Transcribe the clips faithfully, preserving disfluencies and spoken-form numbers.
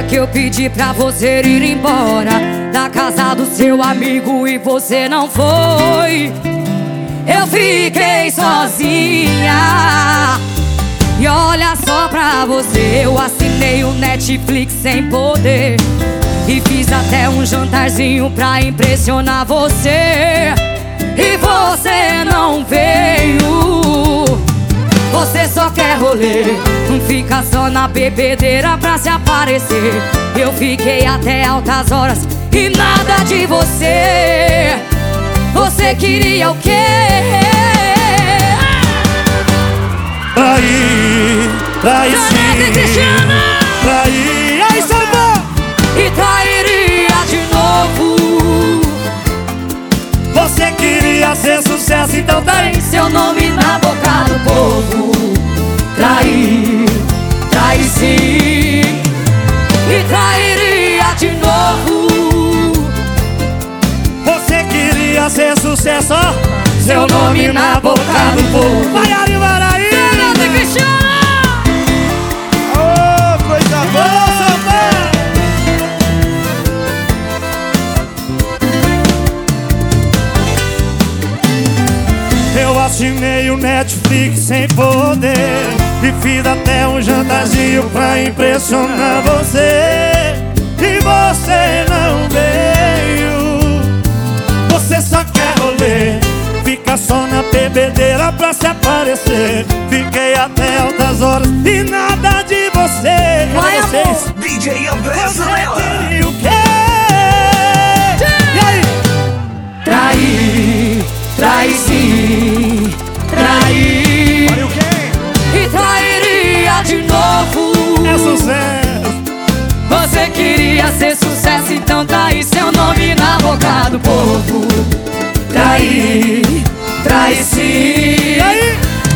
dia que eu pedi pra você ir embora da casa do seu amigo e você não foi, eu fiquei sozinha. E olha só pra você, eu assinei o Netflix sem poder e fiz até um jantarzinho pra impressionar você. E você não veio, você só quer rolê, não fica só na bebedeira pra se aparecer. Eu fiquei até altas horas e nada de você. Você queria o quê? Trair, trair sim, trair, aí salvou! E trairia de novo. Você queria ser sucesso, então Tem seu nome na boca do povo. Trair, trair sim. E trairia de novo. Você queria ser sucesso, ó, seu nome na boca do povo. Vai, Ari, vai, aí! Ô, coisa boa! Eu assinei o Netflix sem poder e fiz até um jantarzinho pra impressionar você. E você não veio, você só quer rolê, fica só na bebedeira pra se aparecer. Fiquei até altas horas e nada de você. Vai, vocês? amor. D J André Você Zanella. queria o quê? E aí? Trair, trair sim. Trair. Olha o quê? E trairia de novo. É sucesso. Você queria ser sucesso, então trair seu nome na boca do povo. Trair, trair sim. E aí?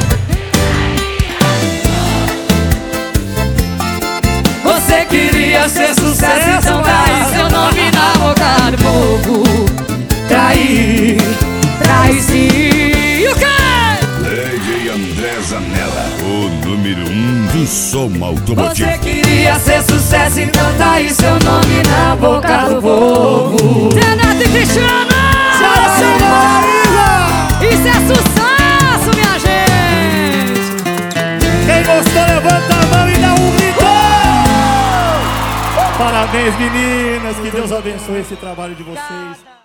Você queria ser sucesso, então trair seu nome na boca do povo. Trair, trair sim. E o quê? D J André Zanella, o número um do som automotivo. Você queria ser sucesso, então trair seu nome na boca do povo. Renato e Cristiano! Isso é sucesso, minha gente! Quem gostou, levanta a mão e dá um grito! Parabéns, meninas! Que Deus abençoe esse trabalho de vocês.